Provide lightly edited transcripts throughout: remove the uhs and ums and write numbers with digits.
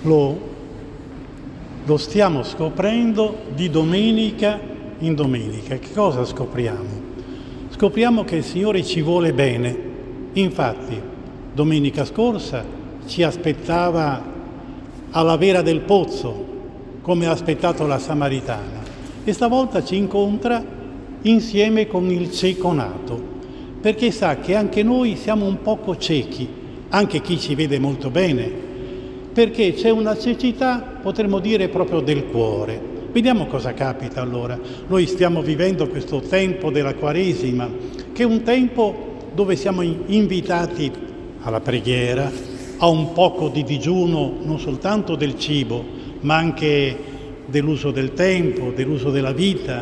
Lo stiamo scoprendo di domenica in domenica. Che cosa scopriamo? Scopriamo che il Signore ci vuole bene. Infatti, domenica scorsa ci aspettava alla Vera del Pozzo, come ha aspettato la Samaritana, e stavolta ci incontra insieme con il cieco nato, perché sa che anche noi siamo un poco ciechi, anche chi ci vede molto bene, perché c'è una cecità, potremmo dire, proprio del cuore. Vediamo cosa capita allora. Noi stiamo vivendo questo tempo della Quaresima, che è un tempo dove siamo invitati alla preghiera, a un poco di digiuno, non soltanto del cibo, ma anche dell'uso del tempo, dell'uso della vita,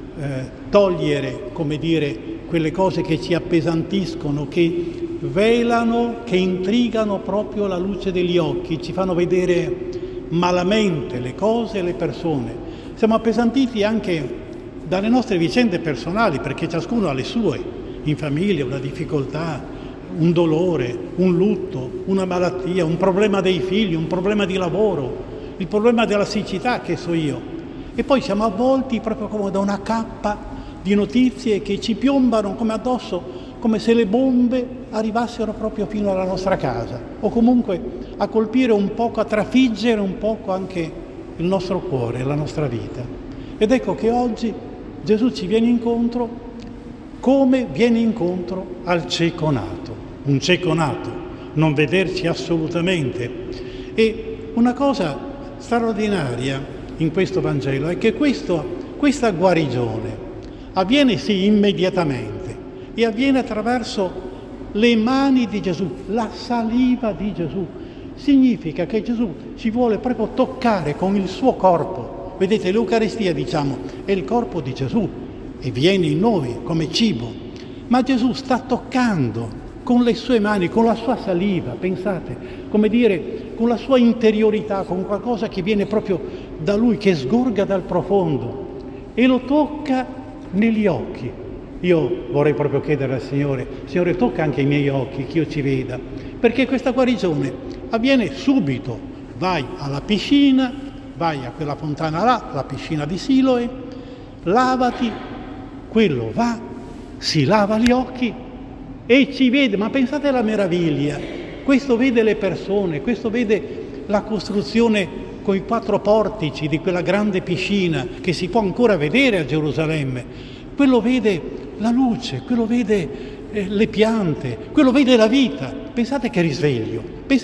togliere, come dire, quelle cose che ci appesantiscono, che velano, che intrigano proprio la luce degli occhi, ci fanno vedere malamente le cose e le persone. Siamo appesantiti anche dalle nostre vicende personali, perché ciascuno ha le sue, in famiglia, una difficoltà, un dolore, un lutto, una malattia, un problema dei figli, un problema di lavoro, il problema della siccità, che so io. E poi siamo avvolti proprio come da una cappa di notizie che ci piombano come addosso, come se le bombe arrivassero proprio fino alla nostra casa, o comunque a colpire un poco, a trafiggere un poco anche il nostro cuore, la nostra vita. Ed ecco che oggi Gesù ci viene incontro come viene incontro al cieco nato. Un cieco nato, non vederci assolutamente. E una cosa straordinaria in questo Vangelo è che questa guarigione avviene sì immediatamente, e avviene attraverso le mani di Gesù, la saliva di Gesù. Significa che Gesù ci vuole proprio toccare con il suo corpo. Vedete, l'Eucaristia, diciamo, è il corpo di Gesù e viene in noi come cibo. Ma Gesù sta toccando con le sue mani, con la sua saliva, pensate, come dire, con la sua interiorità, con qualcosa che viene proprio da Lui, che sgorga dal profondo, e lo tocca negli occhi. Io vorrei proprio chiedere al Signore, tocca anche i miei occhi, che io ci veda, perché questa guarigione avviene subito. Vai alla piscina, vai a quella fontana là, la piscina di Siloe, lavati, quello va, si lava gli occhi e ci vede. Ma pensate alla meraviglia, questo vede le persone, questo vede la costruzione con i 4 portici di quella grande piscina che si può ancora vedere a Gerusalemme. Quello vede la luce, quello vede le piante, quello vede la vita. Pensate che risveglio.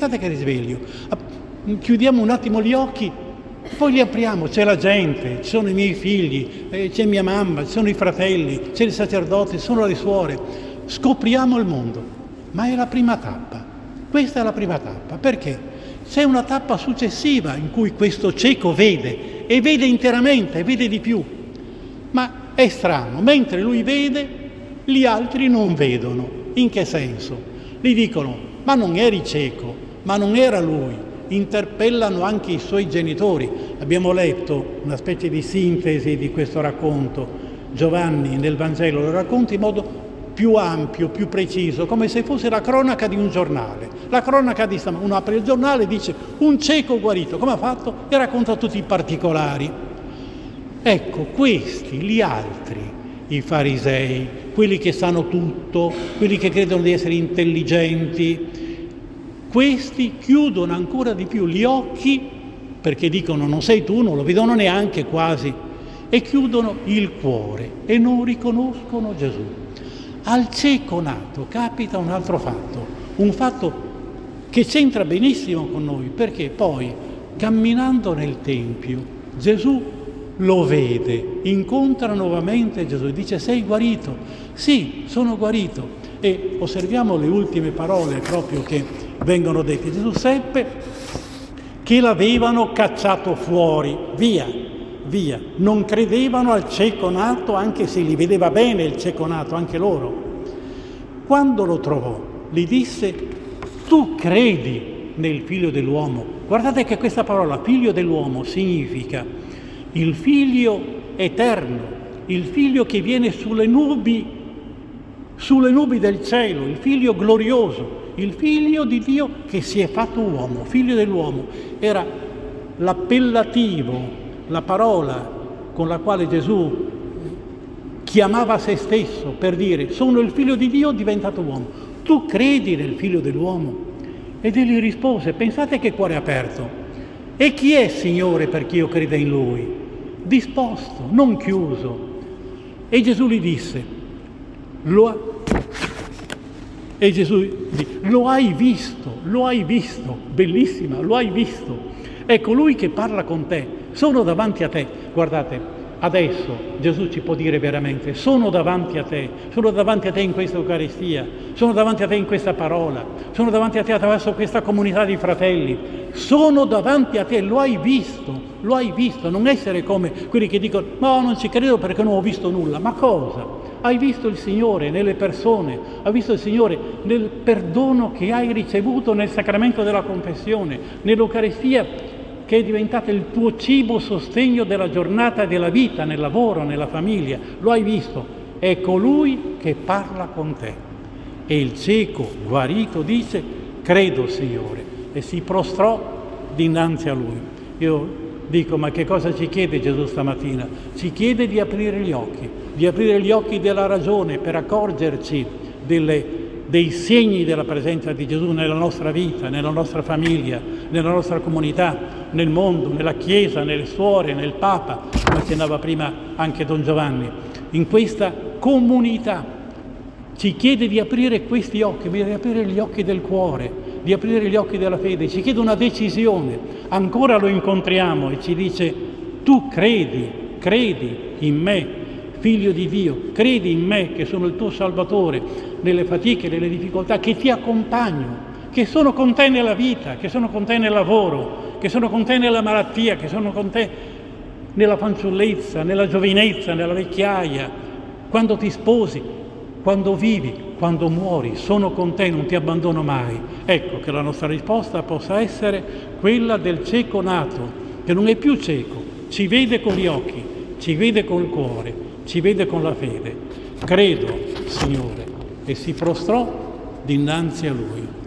Chiudiamo un attimo gli occhi, poi li apriamo, c'è la gente, ci sono i miei figli, c'è mia mamma, ci sono i fratelli, c'è il sacerdote, ci sono le suore. Scopriamo il mondo, ma è la prima tappa. Questa è la prima tappa, perché c'è una tappa successiva in cui questo cieco vede, e vede interamente, e vede di più. Ma è strano, mentre lui vede, gli altri non vedono. In che senso? Gli dicono, ma non eri cieco, ma non era lui. Interpellano anche i suoi genitori. Abbiamo letto una specie di sintesi di questo racconto. Giovanni nel Vangelo lo racconta in modo più ampio, più preciso, come se fosse la cronaca di un giornale. La cronaca di stamattina, uno apre il giornale e dice un cieco guarito, come ha fatto? E racconta tutti i particolari. Ecco, questi, gli altri, i farisei, quelli che sanno tutto, quelli che credono di essere intelligenti, questi chiudono ancora di più gli occhi, perché dicono non sei tu, non lo vedono neanche quasi, e chiudono il cuore e non riconoscono Gesù. Al cieco nato capita un altro fatto, un fatto che c'entra benissimo con noi, perché poi, camminando nel Tempio, Gesù lo vede, incontra nuovamente Gesù e dice sei guarito? Sì, sono guarito. E osserviamo le ultime parole proprio che vengono dette. Gesù seppe che l'avevano cacciato fuori, via. Non credevano al cieco nato, anche se li vedeva bene il cieco nato, anche loro. Quando lo trovò, gli disse tu credi nel Figlio dell'uomo? Guardate che questa parola, Figlio dell'uomo, significa il Figlio eterno, il Figlio che viene sulle nubi del cielo, il Figlio glorioso, il figlio di Dio che si è fatto uomo, figlio dell'uomo. Era l'appellativo, la parola con la quale Gesù chiamava se stesso per dire sono il figlio di Dio diventato uomo. Tu credi nel figlio dell'uomo? Ed egli rispose, pensate che cuore aperto, e chi è Signore perché io creda in Lui? Disposto, non chiuso. E Gesù gli disse, lo hai visto, bellissima, lo hai visto. È colui che parla con te, sono davanti a te. Guardate, adesso Gesù ci può dire veramente, sono davanti a te in questa Eucaristia, sono davanti a te in questa parola, sono davanti a te attraverso questa comunità di fratelli, sono davanti a te, lo hai visto, non essere come quelli che dicono no, non ci credo perché non ho visto nulla. Ma cosa? Hai visto il Signore nelle persone, hai visto il Signore nel perdono che hai ricevuto nel sacramento della confessione, nell'Eucaristia che è diventata il tuo cibo sostegno della giornata, della vita, nel lavoro, nella famiglia. Lo hai visto, è colui che parla con te. E il cieco guarito dice, credo Signore, e si prostrò dinanzi a Lui. Io dico, ma che cosa ci chiede Gesù stamattina? Ci chiede di aprire gli occhi della ragione per accorgerci dei segni della presenza di Gesù nella nostra vita, nella nostra famiglia, nella nostra comunità, nel mondo, nella Chiesa, nelle suore, nel Papa, come accennava prima anche Don Giovanni. In questa comunità ci chiede di aprire questi occhi, di aprire gli occhi del cuore, di aprire gli occhi della fede, ci chiede una decisione. Ancora lo incontriamo e ci dice, tu credi in me, Figlio di Dio, credi in me che sono il tuo Salvatore, nelle fatiche, nelle difficoltà, che ti accompagno, che sono con te nella vita, che sono con te nel lavoro, che sono con te nella malattia, che sono con te nella fanciullezza, nella giovinezza, nella vecchiaia, quando ti sposi, quando vivi, quando muori, sono con te, non ti abbandono mai. Ecco che la nostra risposta possa essere quella del cieco nato, che non è più cieco, ci vede con gli occhi, ci vede col cuore, ci vede con la fede. Credo, Signore, e si prostrò dinanzi a Lui.